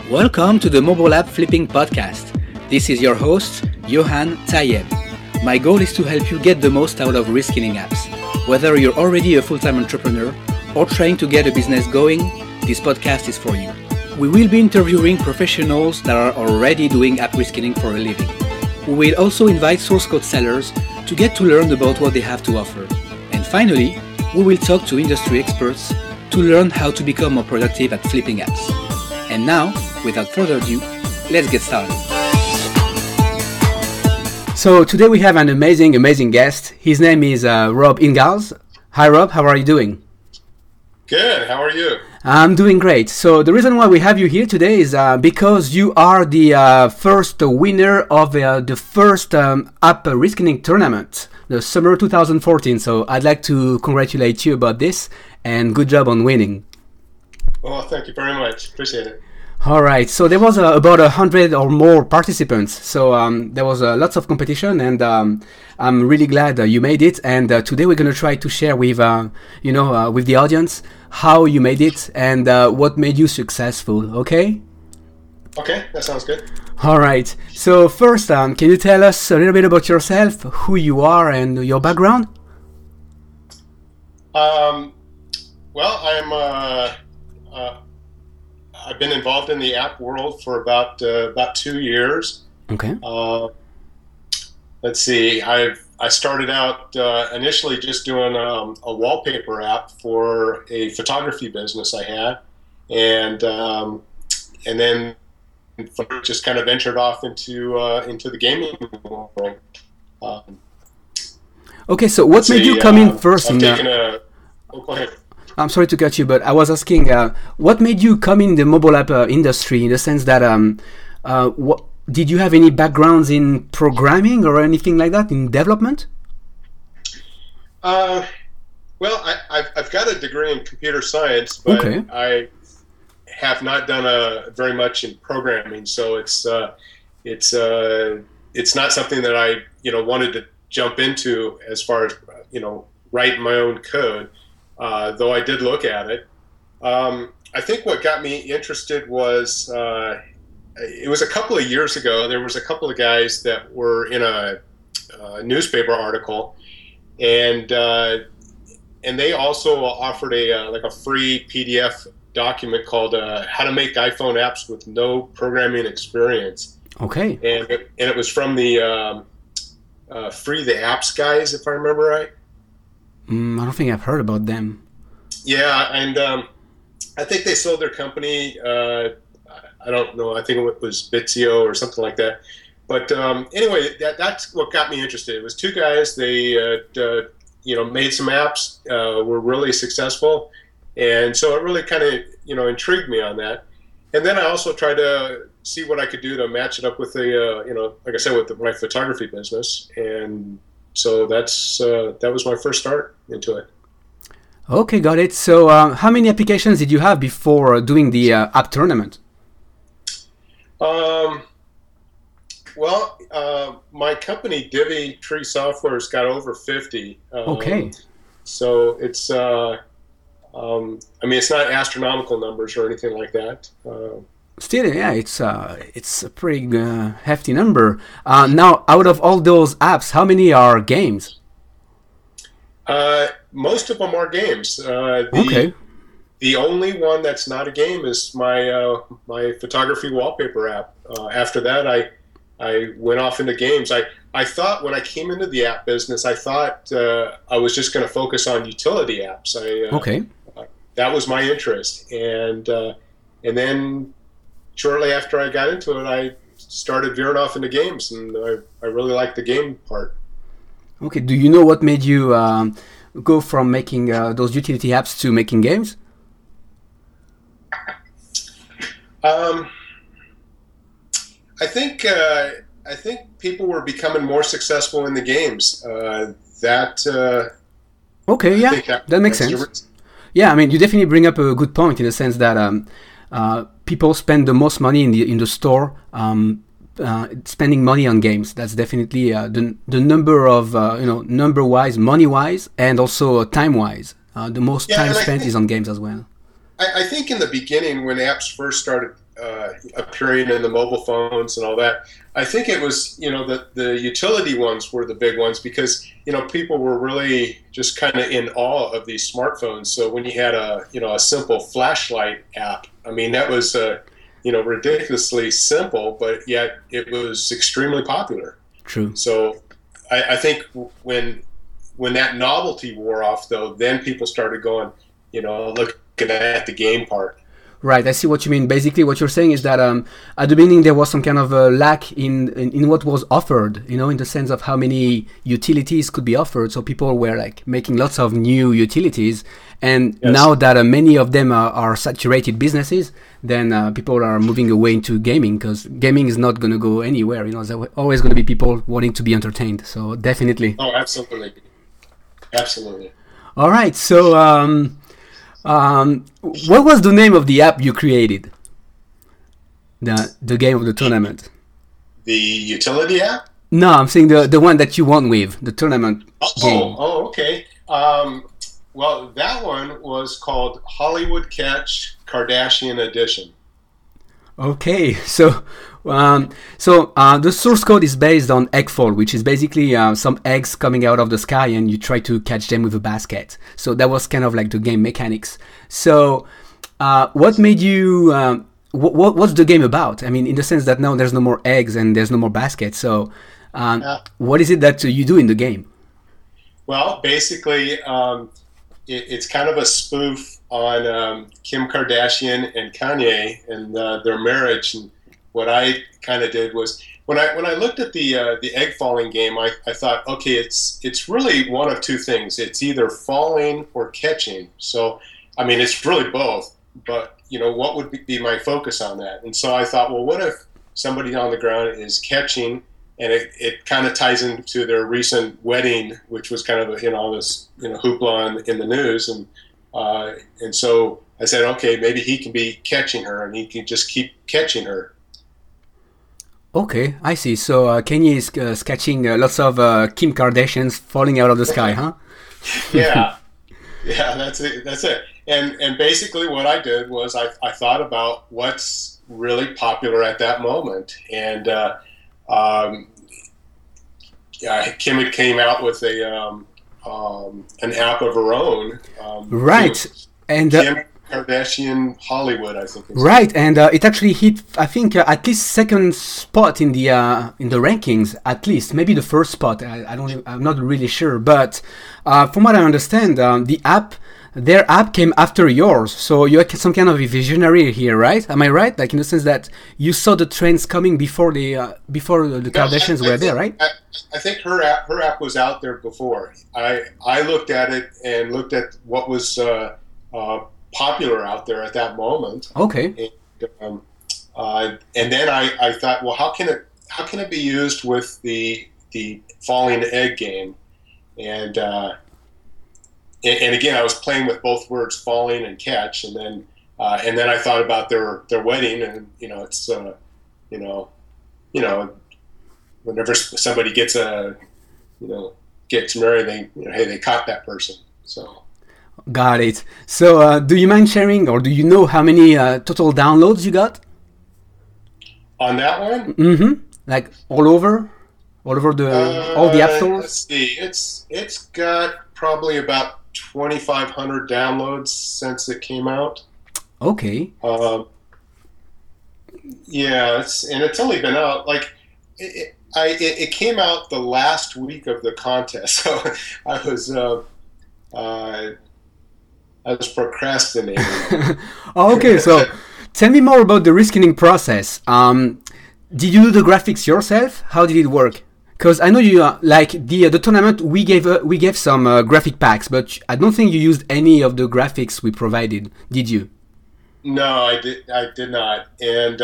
Welcome to the Mobile App Flipping Podcast. This is your host, Johan Tayeb. My goal is to help you get the most out of reskilling apps. Whether you're already a full-time entrepreneur or trying to get a business going, this podcast is for you. We will be interviewing professionals that are already doing app reskilling for a living. We will also invite source code sellers to get to learn about what they have to offer. And finally, we will talk to industry experts to learn how to become more productive at flipping apps. And now, without further ado, let's get started. So today we have an amazing guest. His name is Rob Ingalls. Hi Rob, how are you doing? Good, how are you? I'm doing great. So the reason why we have you here today is because you are the first winner of the first app reskilling tournament, the summer 2014. So I'd like to congratulate you about this and good job on winning. Well, thank you very much. Appreciate it. All right. So there was about 100 or more participants. So there was lots of competition, and I'm really glad you made it. And today we're going to try to share with with the audience how you made it and what made you successful. Okay? Okay, that sounds good. All right. So first, can you tell us a little bit about yourself, who you are, and your background? Well, I've been involved in the app world for about 2 years. Okay. Let's see. I started out initially just doing a wallpaper app for a photography business I had, and then just kind of ventured off into the gaming world. Okay. So what made you come in first? Go ahead. I'm sorry to cut you, but I was asking, what made you come in the mobile app industry, in the sense that, did you have any backgrounds in programming or anything like that, in development? Well, I've got a degree in computer science, but okay. I have not done very much in programming, so it's not something that I wanted to jump into as far as write my own code. Though I did look at it. I think what got me interested was, it was a couple of years ago, there was a couple of guys that were in a newspaper article, and they also offered a free PDF document called How to Make iPhone Apps with No Programming Experience. Okay. And it was from the Free the Apps guys, if I remember right. I don't think I've heard about them. Yeah, and I think they sold their company. I don't know. I think it was Bitsio or something like that. But anyway, that's what got me interested. It was two guys. They made some apps. Were really successful, and so it really kind of intrigued me on that. And then I also tried to see what I could do to match it up with like I said, with my photography business. And so that was my first start into it. Okay, got it. So how many applications did you have before doing the app tournament? My company, Divi Tree Software, has got over 50. Okay. So it's, it's not astronomical numbers or anything like that. Still, yeah, it's a pretty hefty number. Now, out of all those apps, how many are games? Most of them are games. Okay. The only one that's not a game is my photography wallpaper app. After that, I went off into games. I thought when I came into the app business, I thought I was just going to focus on utility apps. Okay. That was my interest, and then shortly after I got into it, I started veering off into games, and I really liked the game part. Okay. Do you know what made you go from making those utility apps to making games? I think people were becoming more successful in the games. Okay. Yeah, that makes sense. Yeah, I mean, you definitely bring up a good point in the sense that people spend the most money in the store spending money on games. That's definitely the number of number wise, money wise, and also time wise. The most time spent is on games as well. I think in the beginning when apps first started appearing in the mobile phones and all that. I think it was, the utility ones were the big ones because, people were really just kind of in awe of these smartphones. So when you had a simple flashlight app, I mean, that was, ridiculously simple, but yet it was extremely popular. True. So I think when that novelty wore off, though, then people started going, looking at the game part. Right, I see what you mean. Basically, what you're saying is that at the beginning there was some kind of a lack in what was offered, in the sense of how many utilities could be offered. So people were like making lots of new utilities, and Yes. now that many of them are saturated businesses, then people are moving away into gaming because gaming is not going to go anywhere. There's always going to be people wanting to be entertained. So definitely. Oh, absolutely, absolutely. All right, so. What was the name of the app you created? The game of the tournament. The utility app? No, I'm saying the one that you won with the tournament game. Oh, okay. Well, that one was called Hollywood Catch Kardashian Edition. Okay, so the source code is based on Eggfall, which is basically some eggs coming out of the sky, and you try to catch them with a basket. So that was kind of like the game mechanics. So, what made you? What's the game about? I mean, in the sense that now there's no more eggs and there's no more baskets. So, what is it that you do in the game? Well, basically, it's kind of a spoof on Kim Kardashian and Kanye and their marriage. And what I kind of did was when I looked at the egg falling game, I thought, okay, it's really one of two things. It's either falling or catching. So, I mean, it's really both. But what would be my focus on that? And so I thought, well, what if somebody on the ground is catching? And it kind of ties into their recent wedding, which was kind of this hoopla in the news, and so I said, okay, maybe he can be catching her, and he can just keep catching her. Okay, I see. So Kanye is catching lots of Kim Kardashians falling out of the sky, huh? Yeah, that's it. And basically, what I did was I thought about what's really popular at that moment, and Kim came out with an app of her own. Right, and Kim Kardashian Hollywood, I think. Right, and it actually hit, I think, at least second spot in the rankings. At least, maybe the first spot. I'm not really sure, but from what I understand, their app came after yours. So you're some kind of a visionary here, right? Am I right? Like in the sense that you saw the trends coming before the Kardashians were there, right? I think her app was out there before. I looked at it and looked at what was popular out there at that moment. Okay. And then I thought, well, how can it be used with the falling egg game? And again, I was playing with both words, falling and catch, and then I thought about their wedding, and it's whenever somebody gets married, they caught that person. So. Got it. So, do you mind sharing, or do you know how many total downloads you got On that one? Mm-hmm. Like all over all the app stores. Let's see. It's got probably about 2,500 downloads since it came out. Okay. Yeah, it's only been out like it came out the last week of the contest, so I was procrastinating. Okay, so tell me more about the reskinning process. Did you do the graphics yourself? How did it work? Because I know you like the tournament. We gave some graphic packs, but I don't think you used any of the graphics we provided. Did you? No, I did not. And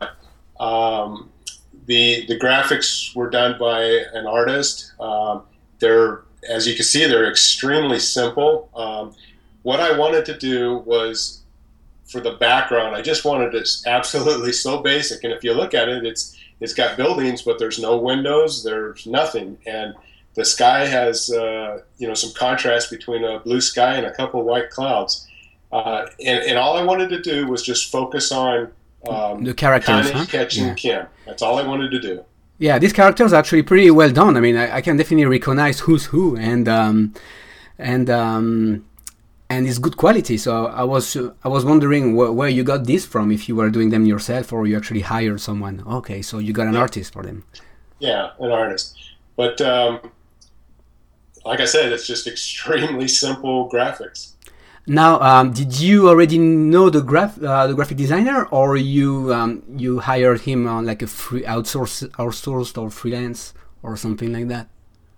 the graphics were done by an artist. They're, as you can see, they're extremely simple. What I wanted to do was, for the background, I just wanted it absolutely so basic. And if you look at it, it's got buildings, but there's no windows, there's nothing. And the sky has some contrast between a blue sky and a couple of white clouds. And all I wanted to do was just focus on The characters, Connie, Ketch, and Kim. That's all I wanted to do. Yeah, these characters are actually pretty well done. I mean, I can definitely recognize who's who, and it's good quality. So I was wondering where you got this from. If you were doing them yourself or you actually hired someone. Okay, so you got an artist for them. Yeah, an artist. But like I said, it's just extremely simple graphics. Now, did you already know the graphic designer, or you hired him on like a free outsourced or freelance or something like that?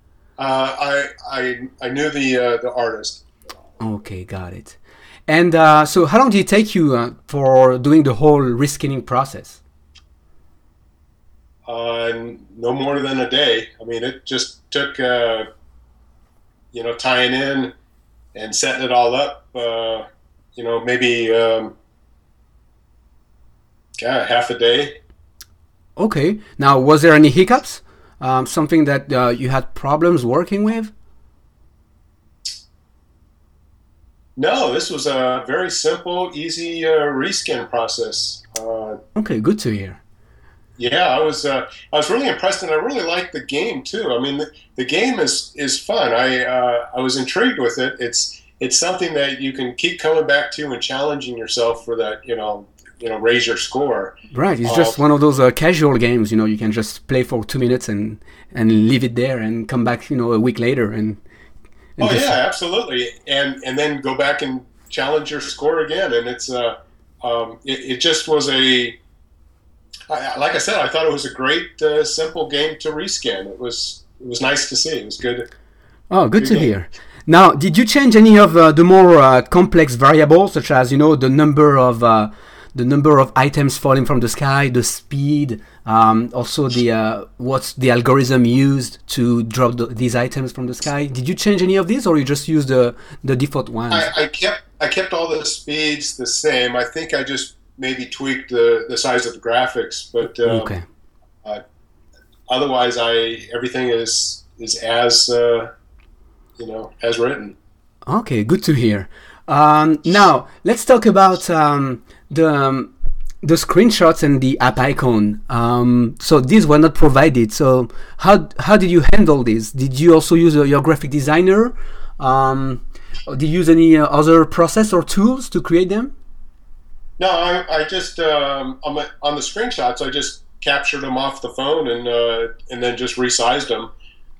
I knew the artist. Okay, got it. And so, how long did it take you for doing the whole reskinning process? No more than a day. I mean, it just took tying in and setting it all up. Maybe half a day. Okay. Now, was there any hiccups? Something that you had problems working with? No, this was a very simple, easy reskin process. Okay, good to hear. Yeah, I was really impressed, and I really liked the game too. I mean, the game is fun. I was intrigued with it. It's something that you can keep coming back to and challenging yourself for that. Raise your score. Right. It's just one of those casual games. You can just play for 2 minutes and leave it there and come back. A week later and oh yeah, absolutely. And then go back and challenge your score again. And it's it just was like I said, I thought it was a great simple game to reskin. It was nice to see. It was good. Oh, good to hear. Now, did you change any of the more complex variables, such as the number of items falling from the sky, the speed, also what's the algorithm used to drop these items from the sky? Did you change any of these, or you just used the default ones? I kept all the speeds the same. I think I just maybe tweaked the size of the graphics, but okay. Otherwise, everything is as as written. Okay, good to hear. Now let's talk about the screenshots and the app icon. So these were not provided. So how did you handle this? Did you also use your graphic designer? Or did you use any other process or tools to create them? No, I just on the screenshots I just captured them off the phone and then just resized them.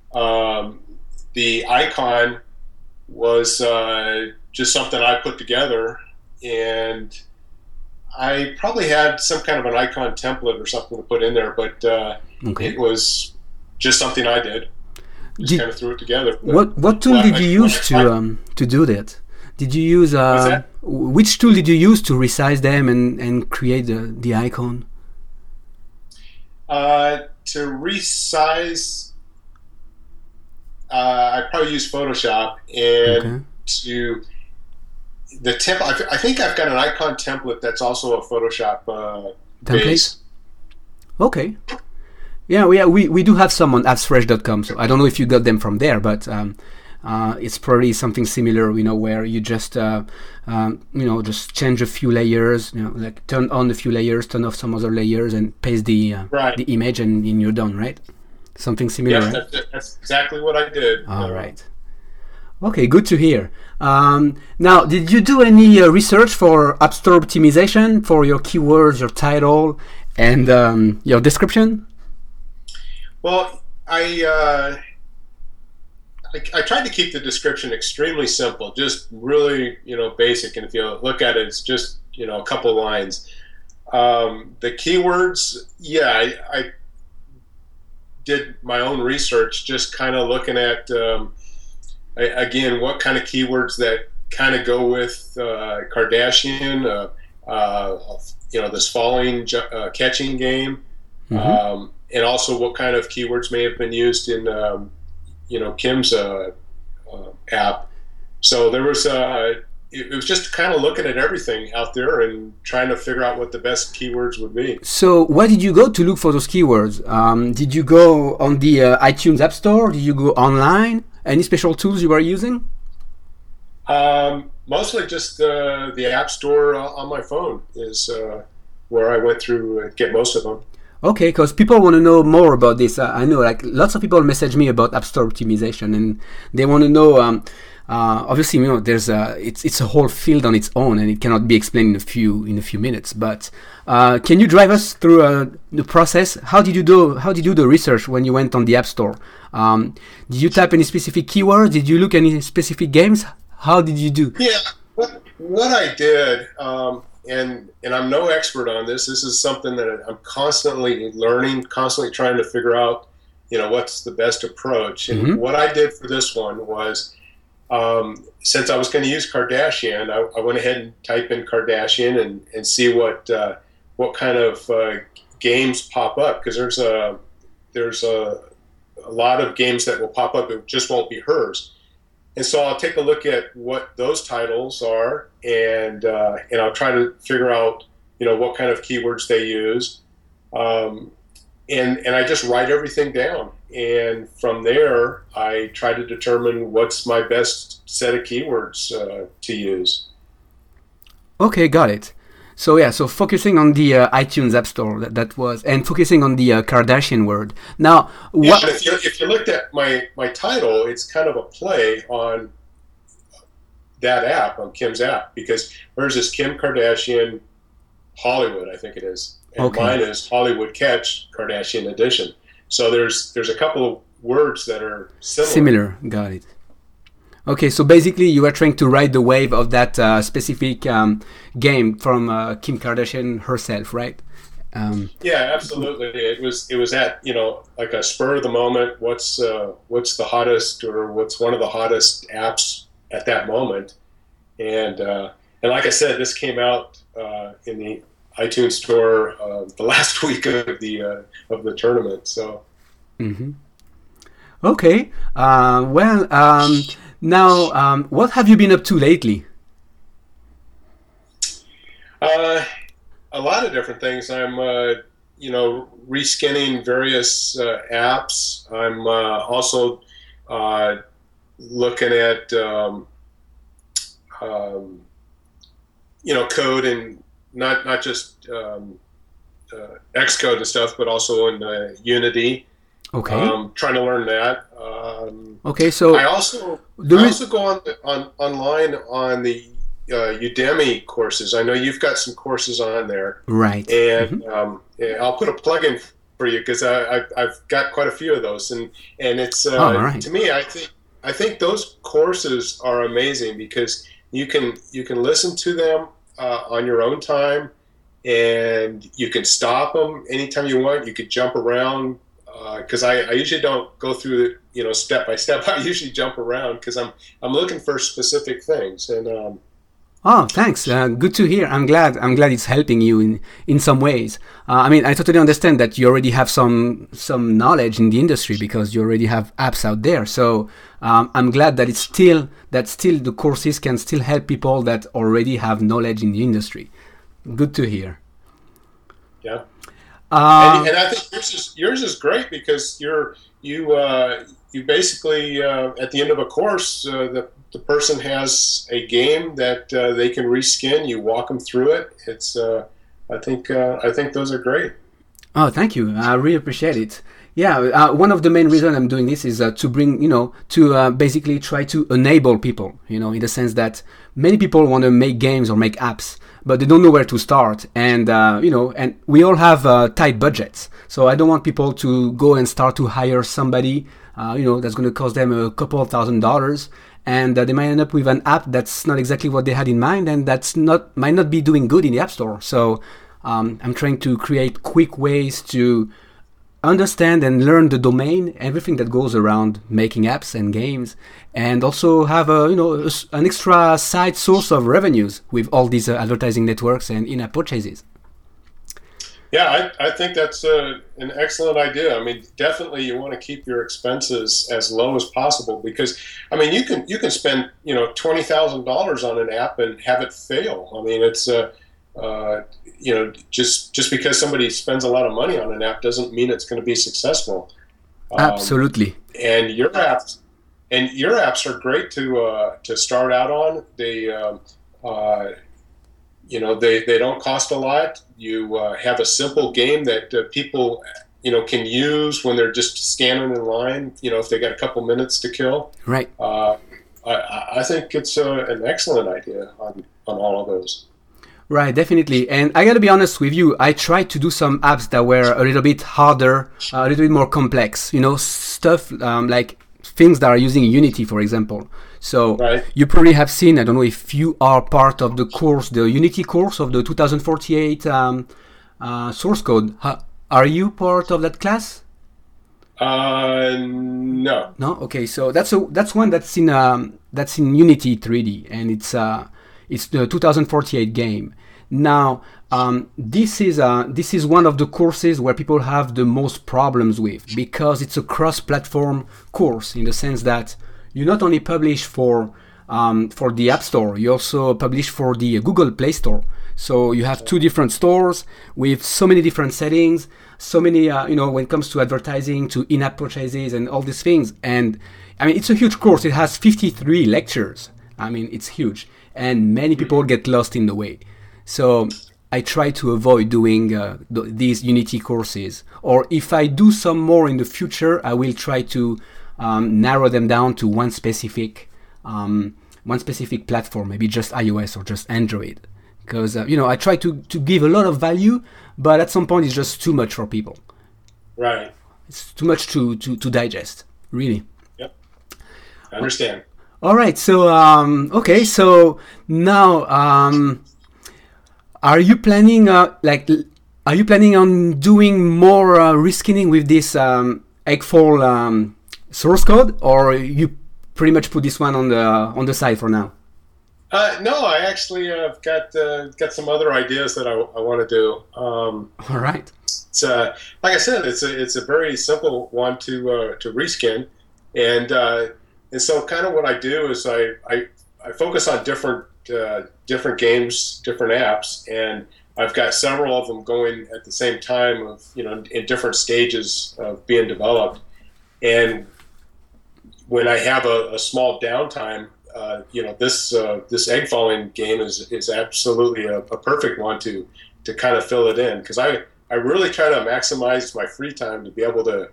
The icon was just something I put together, and I probably had some kind of an icon template or something to put in there, but okay. It was just something I did. Just kind of threw it together. What tool did you use to do that? Did you use which tool did you use to resize them and create the icon? To resize, I probably use Photoshop, and to the template. I think I've got an icon template that's also a Photoshop base. Okay. Yeah, we do have some on appsfresh.com, so I don't know if you got them from there, but it's probably something similar, where you just just change a few layers, like turn on a few layers, turn off some other layers, and paste the image, and you're done, right? Something similar. Yes, right? that's exactly what I did. All right. Okay, good to hear. Now, did you do any research for App Store optimization for your keywords, your title, and your description? Well, I tried to keep the description extremely simple, just really, basic. And if you look at it, it's just, a couple lines. The keywords, I did my own research, just kind of looking at, again, what kind of keywords that kind of go with Kardashian, this falling catching game, and also what kind of keywords may have been used in Kim's app. So there was it was just kind of looking at everything out there and trying to figure out what the best keywords would be. So where did you go to look for those keywords? Did you go on the iTunes App Store? Did you go online? Any special tools you were using? Mostly just the App Store on my phone is where I went through get most of them. Okay, because people want to know more about this. I know, like lots of people message me about App Store optimization, and they want to know. Obviously, there's it's a whole field on its own, and it cannot be explained in a few minutes. But can you drive us through the process? How did you do the research when you went on the App Store? Did you type any specific keywords? Did you look any specific games? How did you do? Yeah, what I did. And I'm no expert on this. This is something that I'm constantly learning, constantly trying to figure out, what's the best approach. And what I did for this one was, since I was going to use Kardashian, I went ahead and type in Kardashian and see what kind of games pop up, because there's a lot of games that will pop up. It just won't be hers. And so I'll take a look at what those titles are, and I'll try to figure out, what kind of keywords they use, and I just write everything down. And from there, I try to determine what's my best set of keywords to use. Okay, got it. So focusing on the iTunes App Store, that was, and focusing on the Kardashian word. Now, what? Yeah, if you looked at my title, it's kind of a play on that app, on Kim's app, because hers is Kim Kardashian Hollywood, I think it is, and mine is Hollywood Catch Kardashian Edition. So there's a couple of words that are similar. Got it. Okay, so basically you are trying to ride the wave of that specific game from Kim Kardashian herself, right? Yeah, absolutely. It was at like a spur of the moment. What's the hottest, or what's one of the hottest apps at that moment? And like I said, this came out in the iTunes store the last week of the tournament. So. Mm-hmm. Okay. Now, what have you been up to lately? A lot of different things. I'm, reskinning various apps. I'm also looking at, code, and not just Xcode and stuff, but also in Unity. Okay. Trying to learn that. Okay, so I also go online on the Udemy courses. I know you've got some courses on there, right? And I'll put a plug in for you, because I've got quite a few of those, and it's right. To me, I think those courses are amazing, because you can listen to them on your own time, and you can stop them anytime you want. You could jump around. Because I usually don't go through it, step by step. I usually jump around, because I'm looking for specific things. And oh, thanks. Good to hear. I'm glad it's helping you in some ways. I mean, I totally understand that you already have some knowledge in the industry, because you already have apps out there. So I'm glad that still the courses can still help people that already have knowledge in the industry. Good to hear. Yeah. And I think yours is great, because you basically at the end of a course, the person has a game that they can reskin. You walk them through it. It's I think those are great. Oh, thank you. I really appreciate it. Yeah, one of the main reasons I'm doing this is to bring, to basically try to enable people, in the sense that many people want to make games or make apps, but they don't know where to start. And, and we all have tight budgets. So I don't want people to go and start to hire somebody, that's going to cost them a couple of $1,000s. And they might end up with an app that's not exactly what they had in mind, and might not be doing good in the App Store. So I'm trying to create quick ways to understand and learn the domain, everything that goes around making apps and games, and also have an extra side source of revenues with all these advertising networks and in-app purchases. Yeah, I think that's an excellent idea. I mean, definitely you want to keep your expenses as low as possible, because I mean you can spend $20,000 on an app and have it fail. I mean, it's just because somebody spends a lot of money on an app doesn't mean it's going to be successful. Absolutely. And your apps are great to start out on. They they don't cost a lot. You have a simple game that people can use when they're just scanning in line. If they got a couple minutes to kill. Right. I think it's an excellent idea on all of those. Right, definitely. And I gotta be honest with you, I tried to do some apps that were a little bit harder, a little bit more complex, stuff like things that are using Unity, for example. So right. You probably have seen, I don't know if you are part of the course, the Unity course of the 2048 source code. Are you part of that class? No. No? Okay, so that's one that's in Unity 3D, and it's the 2048 game. Now, this is one of the courses where people have the most problems with, because it's a cross-platform course in the sense that you not only publish for the App Store, you also publish for the Google Play Store. So you have two different stores with so many different settings, so many, when it comes to advertising, to in-app purchases and all these things. And I mean, it's a huge course. It has 53 lectures. I mean, it's huge. And many people get lost in the way. So I try to avoid doing these Unity courses. Or if I do some more in the future, I will try to narrow them down to one specific platform, maybe just iOS or just Android. Because, I try to give a lot of value, but at some point it's just too much for people. Right. It's too much to digest, really. Yep. I understand. All right. So, okay. So now, are you planning on doing more reskinning with this Eggfall source code, or you pretty much put this one on the side for now? No, I actually have got some other ideas that I want to do. All right. It's like I said, it's a very simple one to reskin, and so kind of what I do is I focus on different games, different apps, and I've got several of them going at the same time of in different stages of being developed, and when I have a small downtime. This egg falling game is absolutely a perfect one to kind of fill it in, because I really try to maximize my free time to be able to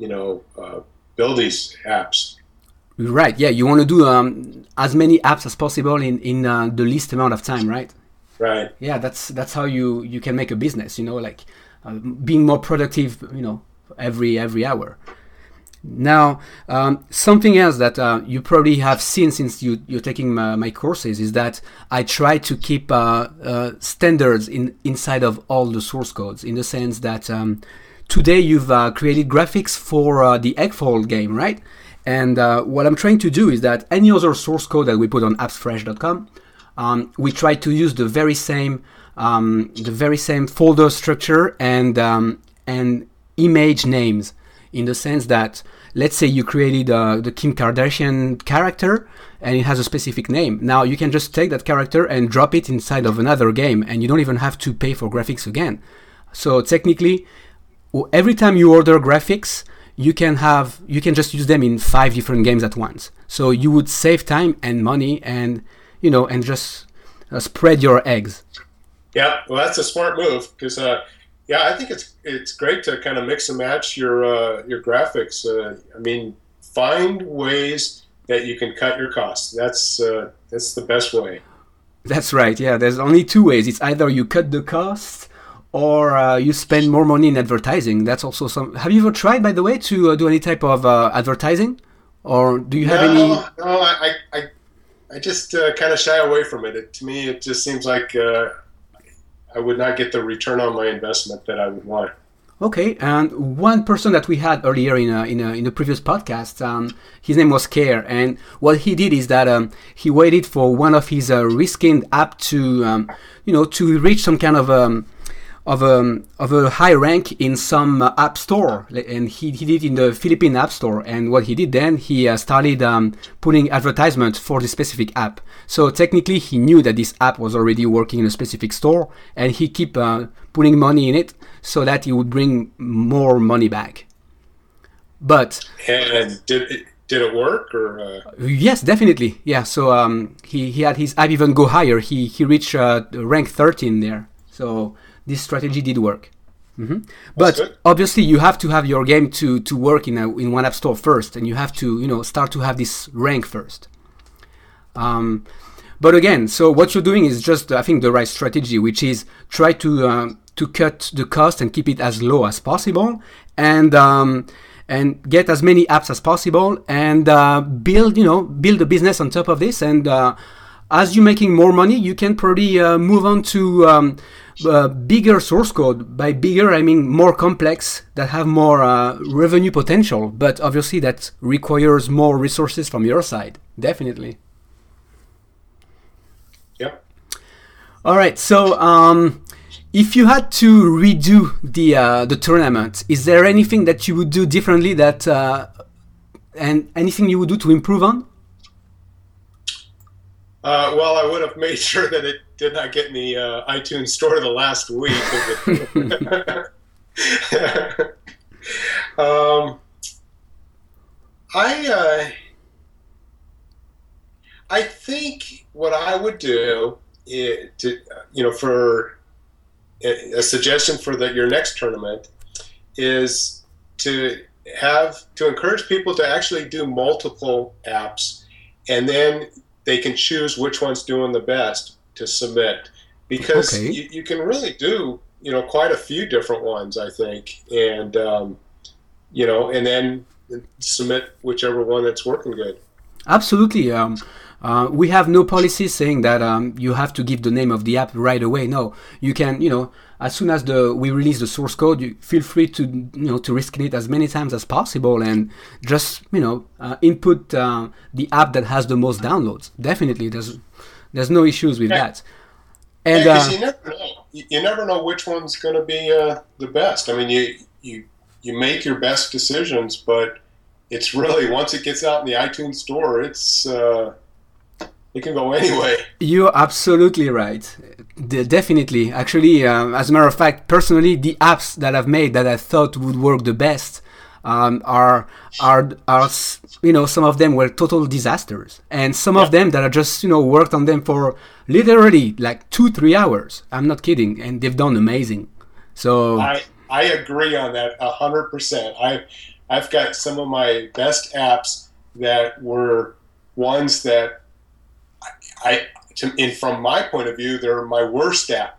build these apps. Right. Yeah. You want to do as many apps as possible in the least amount of time, right? Right. Yeah. That's how you can make a business. Being more productive. Every hour. Now, something else that you probably have seen since you're taking my courses is that I try to keep standards inside of all the source codes, in the sense that today you've created graphics for the Eggfall game, right? And what I'm trying to do is that any other source code that we put on appsfresh.com, we try to use the very same folder structure and image names, in the sense that, let's say you created the Kim Kardashian character and it has a specific name. Now you can just take that character and drop it inside of another game, and you don't even have to pay for graphics again. So technically, every time you order graphics, you can just use them in 5 different games at once. So you would save time and money, and just spread your eggs. Yeah, well, that's a smart move, because I think it's great to kind of mix and match your graphics. Find ways that you can cut your costs. That's the best way. That's right. Yeah, there's only 2 ways. It's either you cut the costs, or you spend more money in advertising. That's also some. Have you ever tried, by the way, to do any type of advertising, or do you have any? No, I just kind of shy away from it. To me, it just seems like I would not get the return on my investment that I would want. Okay, and one person that we had earlier in the previous podcast, his name was Care, and what he did is that he waited for one of his reskinned app to reach some kind of a high rank in some app store, and he did it in the Philippine app store. And what he did then, he started putting advertisement for the specific app. So technically, he knew that this app was already working in a specific store, and he keep putting money in it so that he would bring more money back. But and did it work or? Yes, definitely. Yeah. So he had his app even go higher. He reached rank 13 there. So this strategy did work. But good. obviously, you have to have your game to work in one app store first, and you have to start to have this rank first. But again, so what you're doing is just, I think, the right strategy, which is try to cut the cost and keep it as low as possible, and get as many apps as possible, and build a business on top of this. And as you're making more money, you can probably move on to bigger source code. By bigger, I mean more complex, that have more revenue potential. But obviously, that requires more resources from your side. Definitely. Yep. All right. So, if you had to redo the tournament, is there anything that you would do differently and anything you would do to improve on? Well, I would have made sure that it did not get in the iTunes store the last week. I think what I would do for a suggestion for your next tournament is to encourage people to actually do multiple apps, and then they can choose which one's doing the best to submit, because you can really do quite a few different ones, I think, and and then submit whichever one that's working good. Absolutely. We have no policy saying that you have to give the name of the app right away. No, you can, as soon as we release the source code, you feel free to reskin it as many times as possible, and just input the app that has the most downloads. Definitely, there's no issues with that. And because you never know which one's going to be the best. I mean, you make your best decisions, but it's really, once it gets out in the iTunes store, it can go anyway. You're absolutely right. Definitely. Actually, as a matter of fact, personally, the apps that I've made that I thought would work the best are some of them were total disasters, and some of them that I just worked on them for literally like 2-3 hours. I'm not kidding, and they've done amazing. So I agree on that 100%. I've got some of my best apps that were ones that from my point of view, they're my worst apps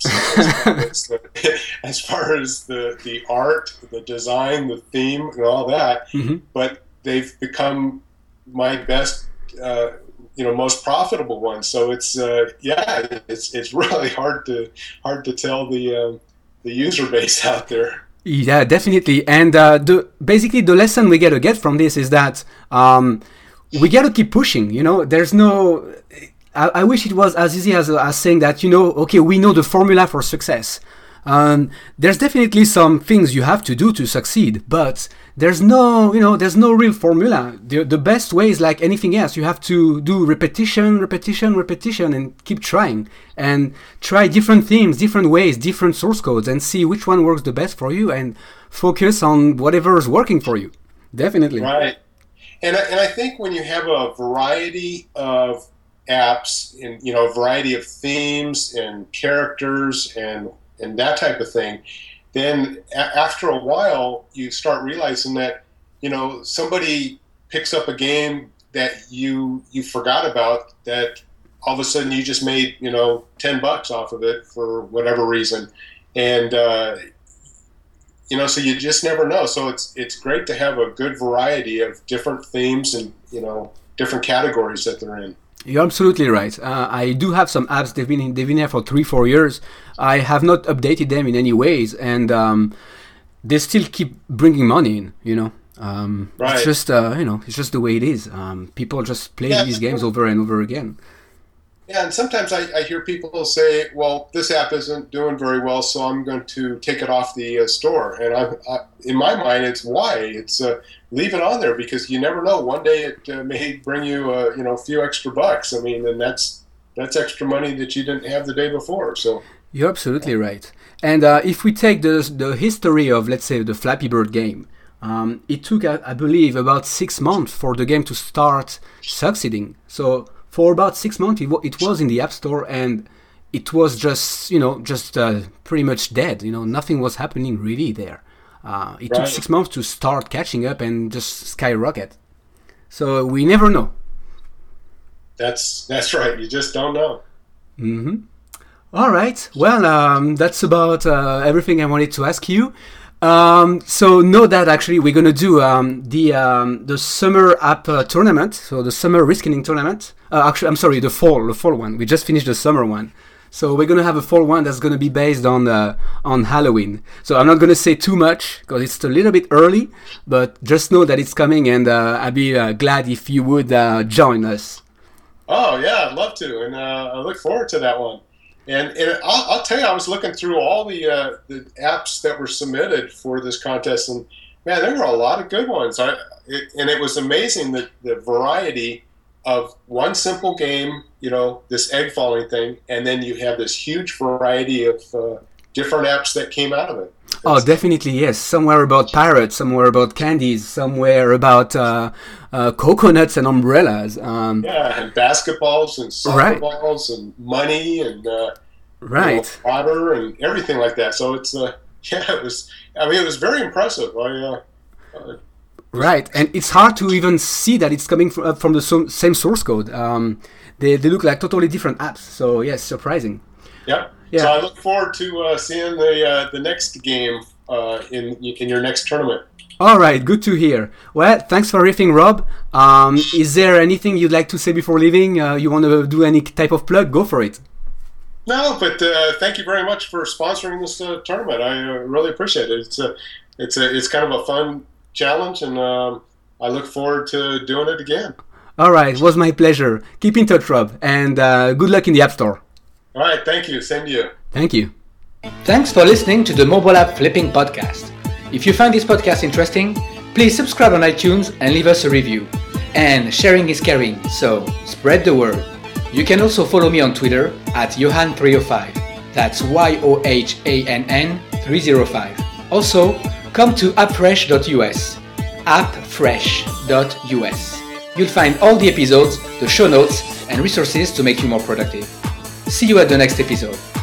as far as the art, the design, the theme, and all that. Mm-hmm. But they've become my best, most profitable ones. So it's really hard to tell the user base out there. Yeah, definitely. And basically the lesson we gotta get from this is that we gotta keep pushing. There's no. I wish it was as easy as saying that, okay, we know the formula for success. There's definitely some things you have to do to succeed, but there's no real formula. The best way is like anything else. You have to do repetition, and keep trying. And try different themes, different ways, different source codes, and see which one works the best for you, and focus on whatever is working for you. Definitely. Right. And I think when you have a variety of apps and a variety of themes and characters and that type of thing, then after a while you start realizing that somebody picks up a game that you forgot about, that all of a sudden you just made $10 off of it for whatever reason, and so you just never know. So it's great to have a good variety of different themes and different categories that they're in. You're absolutely right. I do have some apps. They've been here for 3-4 years. I have not updated them in any ways, and they still keep bringing money in. Right. It's just it's just the way it is. People just play these games over and over again. Yeah, and sometimes I hear people say, "Well, this app isn't doing very well, so I'm going to take it off the store." And I in my mind, it's why it's leave it on there, because you never know. One day it may bring you a few extra bucks. I mean, and that's extra money that you didn't have the day before. So you're absolutely right. And if we take the history of, let's say, the Flappy Bird game, it took, I believe, about 6 months for the game to start succeeding. So for about 6 months, it was in the App Store, and it was just pretty much dead. Nothing was happening really there. It took 6 months to start catching up and just skyrocket. So we never know. That's right. You just don't know. Mm-hmm. All right. Well, that's about everything I wanted to ask you. So know that actually we're gonna do the summer app tournament. So the summer risk-winning tournament. Actually, I'm sorry, the fall one. We just finished the summer one. So we're gonna have a fall one that's gonna be based on Halloween. So I'm not gonna say too much because it's a little bit early, but just know that it's coming, and I'd be glad if you would join us. Oh yeah, I'd love to, and I look forward to that one. And I'll tell you, I was looking through all the apps that were submitted for this contest, and man, there were a lot of good ones. It was amazing the variety of one simple game, this egg falling thing, and then you have this huge variety of different apps that came out of it. Oh, definitely, yes. Somewhere about pirates, somewhere about candies, somewhere about coconuts and umbrellas. And basketballs and soccer balls and money and water and everything like that. So it's it was. I mean, it was very impressive. Right, and it's hard to even see that it's coming from the same source code. They look like totally different apps. So yes, surprising. Yeah. So I look forward to seeing the next game in your next tournament. All right, good to hear. Well, thanks for everything, Rob. Is there anything you'd like to say before leaving? You want to do any type of plug? Go for it. No, but thank you very much for sponsoring this tournament. I really appreciate it. It's kind of a fun challenge, and I look forward to doing it again. All right, it was my pleasure. Keep in touch, Rob, and good luck in the App Store. All right, thank you. Same to you. Thank you. Thanks for listening to the Mobile App Flipping Podcast. If you find this podcast interesting, please subscribe on iTunes and leave us a review. And sharing is caring, so spread the word. You can also follow me on Twitter at Johan305. That's YOHANN 305. Also, come to appfresh.us. appfresh.us. You'll find all the episodes, the show notes, and resources to make you more productive. See you at the next episode.